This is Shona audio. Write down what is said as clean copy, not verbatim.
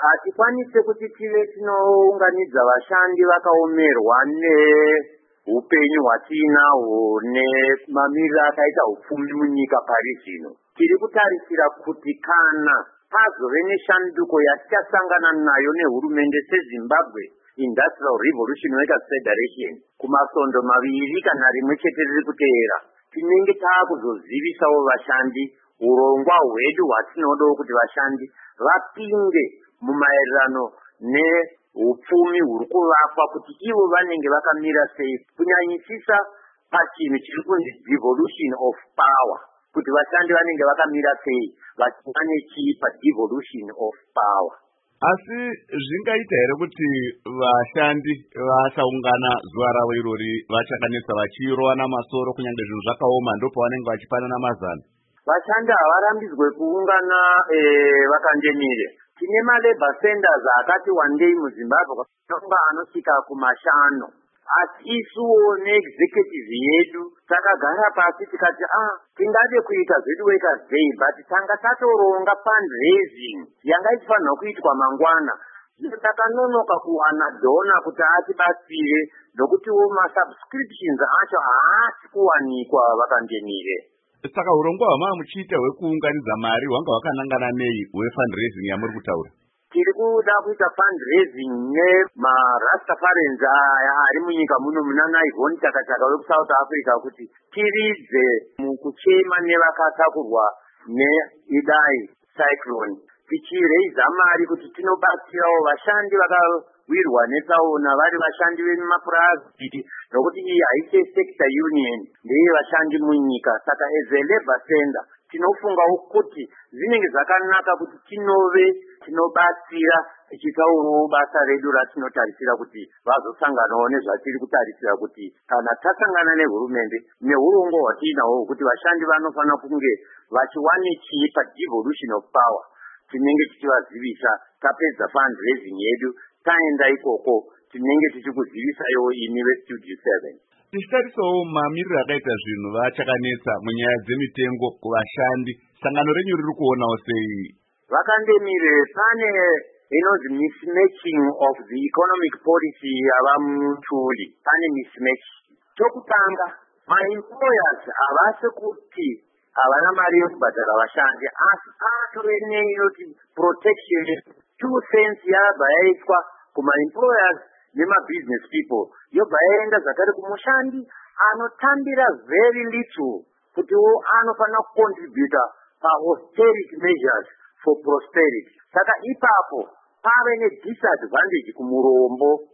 hatikwanise kuti tive tinounganidza vashandi vakaomerwa neupenyu hwatinahwo nemamiriro akaita upfumi munyika pari zvino. Tiri kutarisira kuti kana pazove neshanduko yatichasangana nayo nehurumende seZimbabwe Industrial Revolution Workers Federation kumasondo maviri kana rimwe chete riri kuteera, tinenge taakuzozivisawo vashandi urongwa hwedu hwatinoda kuti vashandi vapinde mumaererano neupfumi huri kuvakwa, kuti ivo vanenge vakamira sei, kunyanyisisa pachinhu chiri kunzi devolution of power, kuti vashandi vanenge vakamira sei vachiva nechii padevolution of power. Asi zvingaita here kuti vashandi vasaungana zuva ravo irori vachakanisa vachirovana masoro kunyange zvinhu zvakaoma ndopavanenge vachipanana mazana? Vashandi havarambidzwe kuungana vakanjemire. Tine malabor centers akati wandei muZimbabwe kwanga anosvika kumashanu. Asi isuwo neexecutive yedu takagara pasi tikati tingade kuita zvedu Workers Day, but tanga tatoronga fundraising yanga ichifanirwa kuitwa mangwana. Takanonoka kuwana dona kuti atibatsire, nokutiwo masubscriptions acho haasi kuwanikwa vakanjemire. Saka urongwa hwamava muchiita hwekuunganidza mari hwanga hwakanangana nei hwefundraising yamuri kutaura? Tiri kuda kuita fundraising nemarastafarians aya ari munyika muno muna Naivon Chakachaka wekusouth Africa kuti tiridze mukuchema nevakatakurwa neidai cyclone, tichireisa mari kuti tinobatsirawo vashandi vakawirwa netsaona vari vashandi vemumapurazi, nokuti iyi haite sector union, ndeye vashandi munyika. Saka as a labor center tinofungawo kuti zvinenge zvakanaka kuti tinove tinobatsira tichitaurawo basa redu ratinotarisira kuti vazosanganawo nezvatiri kutarisira kuti kana tasangana nehurumende neurongwa hwatiinahwo kuti vashandi vanofanira kunge vachiwane chii padevolution of power, tinenge tichivazivisa. Tapedza fundraising yedu taenda ikoko tinenge tichikuzivisaiwo imi vestudio 7. Tichitarisawo mamiriro akaita zvinhu vachakanetsa munyaya dzemitengo kuvashandi, sangano renyu riri kuonawo sei? Vakandemire pane inonzi mismatching of the economic policy yava mutuli. Pane mismatch. Chokutanga, maemployers havasi kuti havana mari yokubhadhara vashandi, asi patove neinoti protection 2 cents yabva yaitwa kumaemployers nemabusiness people, yobva yaenda zvakare kumushandi anotambira very little kutiwo anofanira kucontributa paausterity measures for prosperity. Saka ipapo pave nedisadvantage kumurombo